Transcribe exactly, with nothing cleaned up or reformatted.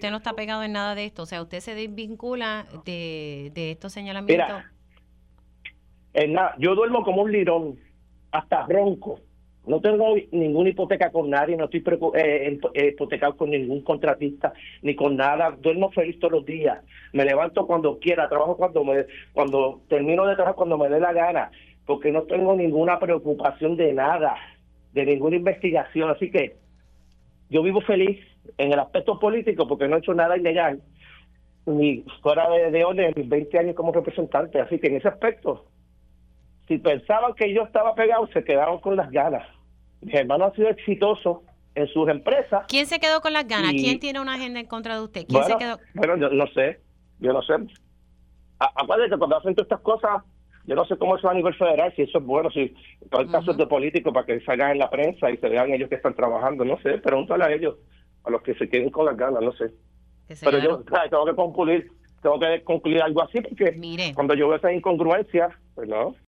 usted no está pegado en nada de esto, o sea, usted se desvincula de, de estos señalamientos. Mira, en nada, yo duermo como un lirón, hasta ronco. No tengo ninguna hipoteca con nadie, no estoy preocup- eh, eh, hipotecado con ningún contratista, ni con nada. Duermo feliz todos los días. Me levanto cuando quiera, trabajo cuando me, cuando termino de trabajar, cuando me dé la gana, porque no tengo ninguna preocupación de nada, de ninguna investigación. Así que yo vivo feliz en el aspecto político porque no he hecho nada ilegal, ni fuera de, de orden en mis veinte años como representante. Así que en ese aspecto, si pensaban que yo estaba pegado, se quedaron con las ganas. Mis hermanos han sido exitosos en sus empresas. ¿Quién se quedó con las ganas? Y, ¿Quién tiene una agenda en contra de usted? ¿Quién bueno, se quedó? bueno, yo no sé, yo no sé. A- Acuérdate que cuando hacen todas estas cosas, yo no sé cómo eso a nivel federal, si eso es bueno, si todo el caso es de políticos para que salgan en la prensa y se vean ellos que están trabajando, no sé, pregúntale a ellos, a los que se queden con las ganas, no sé. Que se Pero quedaron. yo ¿sabes? tengo que concluir, tengo que concluir algo así porque Mire. cuando yo veo esas incongruencias, pues no.